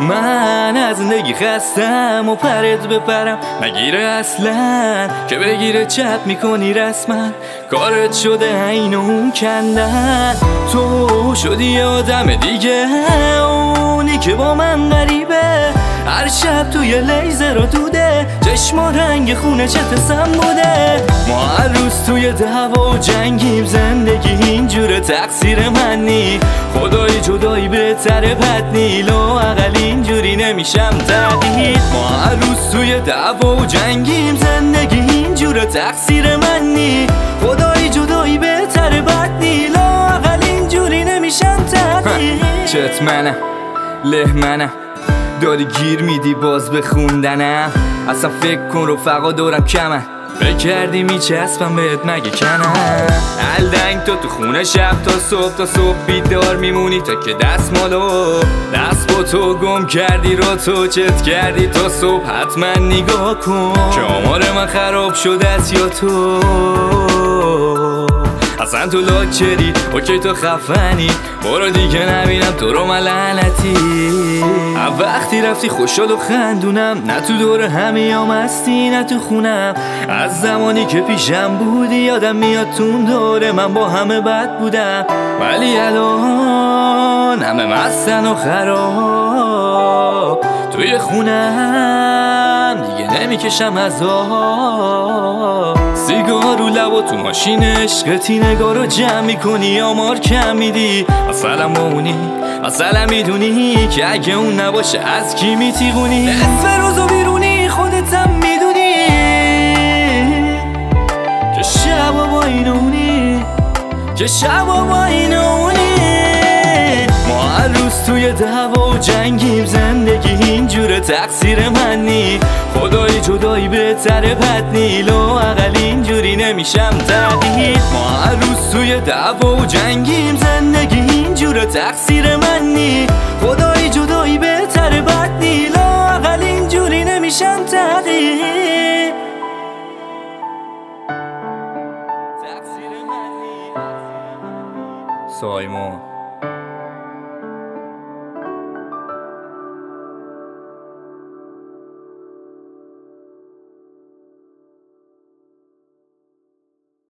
من از زندگی خستم و پرت بپرم نگیره اصلا که بگیره چپ میکنی رسما کارت شده این و اون کندن تو شدی یه آدم دیگه اونی که با من غریبه هر شب توی لیزر و دوده چشما رنگ خونه چت سم بوده ما هر روز توی دعوا و جنگیم زندگی اینجوره تقصیر من نی خدای جدایی بهتره بد نی لااقل اینجوری نمیشم تغییر ما هر روز توی دعوا و جنگیم زندگی اینجوره تقصیر من نی خدای جدایی بهتره بد نی لااقل اینجوری نمیشم تغییر چت منم له منم داری گیر میدی باز به خوندنم اصلا فکر کن رفقا دورم کمن فکر کردی میچسبم بهت مگه کنم الدنگ تو خونه شب تا صبح بیدار میمونی تا که دست با تو گم کردی رو تو چت کردی تا صبح حتما نگاه کن که آمار من خراب شده است یا تو اصلا تو لاکچری اوکی تو خفنی برو دیگه نبینم تو رو من لعنتی وقتی رفتی خوشحال و خندونم نه تو دور همیام هستی نه تو خونم از زمانی که پیشم بودی یادم میاد تون دوره من با همه بد بودم ولی الان همه مستن و خراب توی خونم دیگه نمیکشم عذاب سیگار رو لب و تو ماشین عشقتی نگاه رو جمع میکنی آمار کم میدی مثلا مونی مثلا میدونی که اگه اون نباشه از کی میتیغونی نصف روزو بیرونی خودتم میدونی که شبا با اینونی که شبا با اینونی ما هر روز توی دعوا و جنگیم زندگی اینجوره تقصیر من نی خدای جدایی بهتره بد نی لااقل اینجوری نمیشم تغییر ما هر روز توی دعوا و جنگیم زندگی اینجوره تقصیر من نی خدای جدایی بهتره بد نی لااقل اینجوری نمیشم تغییر تقصیر من نی سایمون